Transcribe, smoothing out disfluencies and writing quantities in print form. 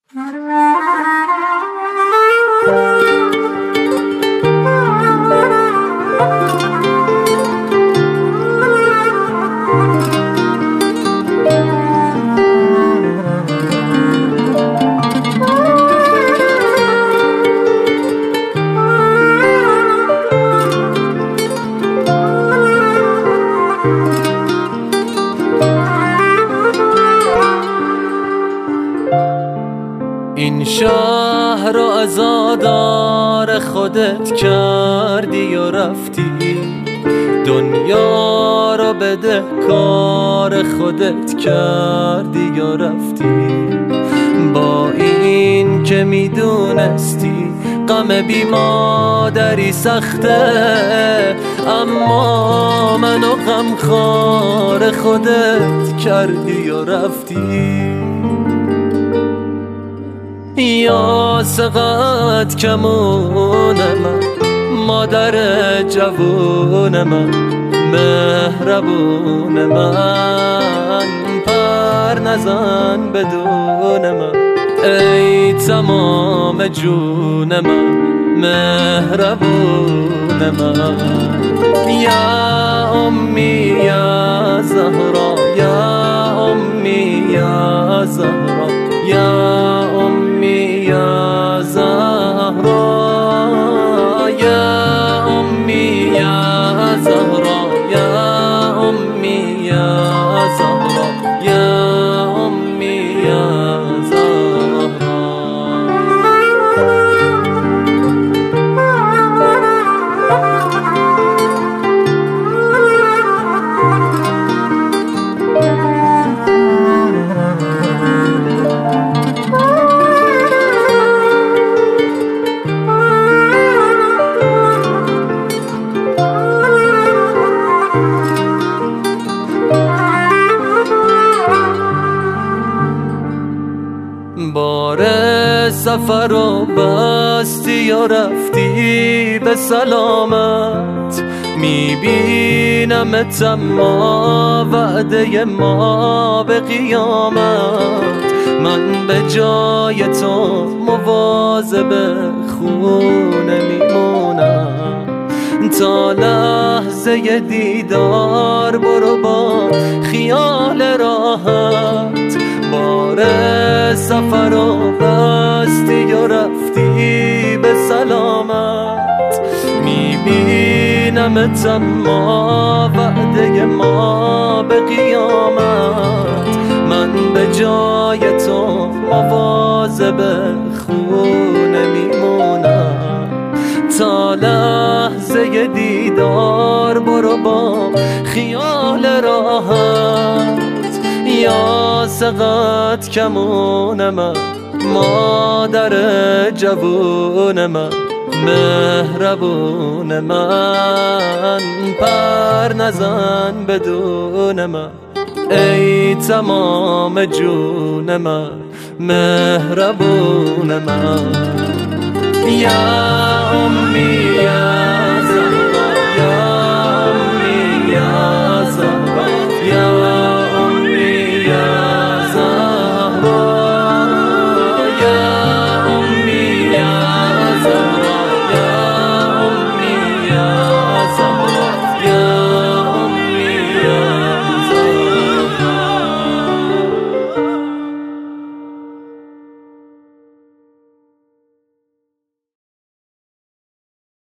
این شهر رو عزادار خودت کردی و رفتی، دنیا رو بده کار خودت کردی و رفتی. با این که میدونستی غم بی مادری سخته، اما منو غمخوار خودت کردی و رفتی. یا سقط کمون من، مادر جوون من، مهربون من، پر نزن بدون من، ای تمام جون من، مهربون من. یا امی یا زهرا، یا امی یا زهرا، یا امی یا زهرا، یا امی یا زهرا، یا امی یا زهرا، یا امی یا بار سفر رو بستی و رفتی به سلامت، میبینمت اما وعده ما به قیامت. من به جای تو مواظب خونه میمونم، تا لحظه دیدار برو با خیال راحت. بار سفر رو بستی و رفتی به سلامت، میبینمت اما وعده ما به قیامت. من به جای تو مواظب خونه میمونم، تا لحظه دیدار برو با خیال راحت. یا سقط کمون من، مادر جوون من، مهربون من، پر نزن بدون من، ای تمام جون من، مهربون من. یا امی یا